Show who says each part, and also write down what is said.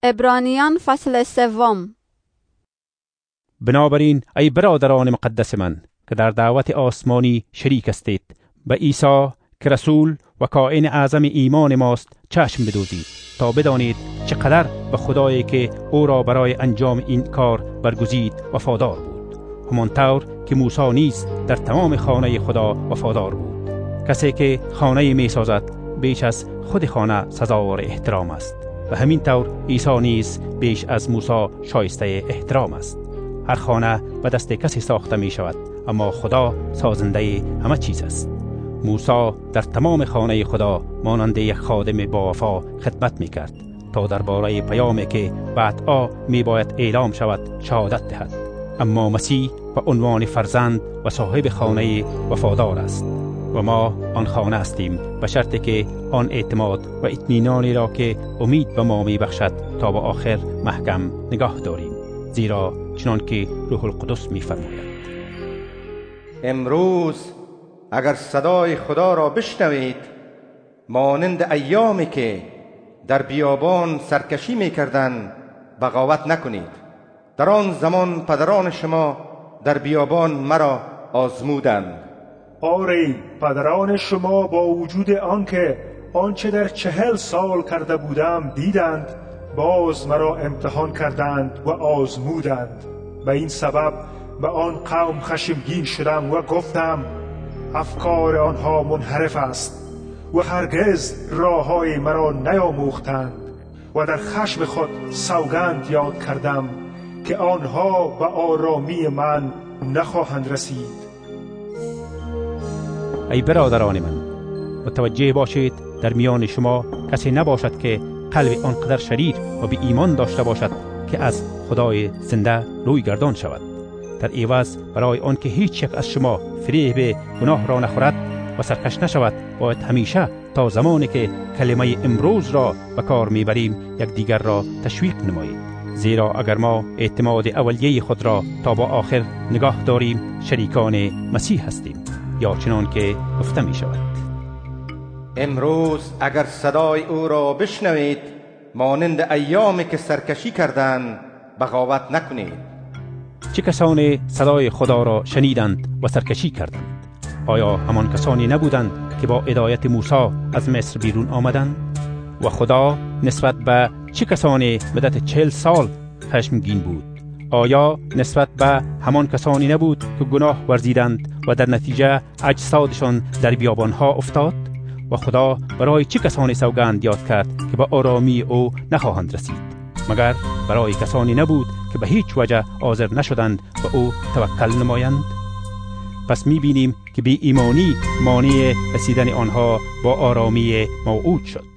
Speaker 1: عبرانیان فصل 3.
Speaker 2: بنابراین ای برادران مقدس من که در دعوت آسمانی شریک هستید، به عیسی که رسول و کائن اعظم ایمان ماست چشم بدوزید تا بدانید چقدر به خدایی که او را برای انجام این کار برگزید وفادار بود، همانطور که موسی نیز در تمام خانه خدا وفادار بود. کسی که خانه می سازد بیش از خود خانه سزاوار احترام است و همین طور عیسی نیز بیش از موسی شایسته احترام است. هر خانه به دست کسی ساخته می شود، اما خدا سازنده همه چیز است. موسی در تمام خانه خدا مانند یک خادم با وفا خدمت می کرد تا درباره پیامی که بعدها می باید اعلام شود شهادت دهد. اما مسیح به عنوان فرزند و صاحب خانه وفادار است و ما آن خانه هستیم، به شرطی که آن اعتماد و اطمینانی را که امید به ما می بخشد تا به آخر محکم نگاه داریم، زیرا چنان که روح القدس می فرماید.
Speaker 3: امروز اگر صدای خدا را بشنوید، مانند ایامی که در بیابان سرکشی می کردند بغاوت نکنید. در آن زمان پدران شما در بیابان مرا آزمودند.
Speaker 4: آری، پدران شما با وجود آنکه آنچه در 40 سال کرده بودم دیدند، باز مرا امتحان کردند و آزمودند. به این سبب به آن قوم خشمگین شدم و گفتم افکار آنها منحرف است و هرگز راههای مرا نیاموختند. و در خشم خود سوگند یاد کردم که آنها به آرامی من نخواهند رسید.
Speaker 2: ای برادران من، متوجه باشید در میان شما کسی نباشد که قلب آنقدر شریر و بی ایمان داشته باشد که از خدای زنده روی گردان شود. در عوض برای آن که هیچ یک از شما فریب گناه را نخورد و سرکش نشود، باید همیشه تا زمانی که کلمه امروز را به کار میبریم یکدیگر را تشویق نمایید. زیرا اگر ما اعتماد اولیه خود را تا با آخر نگاه داریم شریکان مسیح هستیم، یا چنان که گفته می شود.
Speaker 3: امروز اگر صدای او را بشنوید، مانند ایامی که سرکشی کردند بغاوت نکنید.
Speaker 2: چه کسانی صدای خدا را شنیدند و سرکشی کردند؟ آیا همان کسانی نبودند که با هدایت موسی از مصر بیرون آمدند؟ و خدا نسبت به چه کسانی مدت 40 سال خشمگین بود؟ آیا نسبت به همان کسانی نبود که گناه ورزیدند و در نتیجه اجسادشان در بیابانها افتاد؟ و خدا برای چه کسانی سوگند یاد کرد که به آرامی او نخواهند رسید؟ مگر برای کسانی نبود که به هیچ وجه حاضر نشدند به او توکل نمایند؟ پس می‌بینیم که بی ایمانی مانع رسیدن آنها با آرامی موعود شد.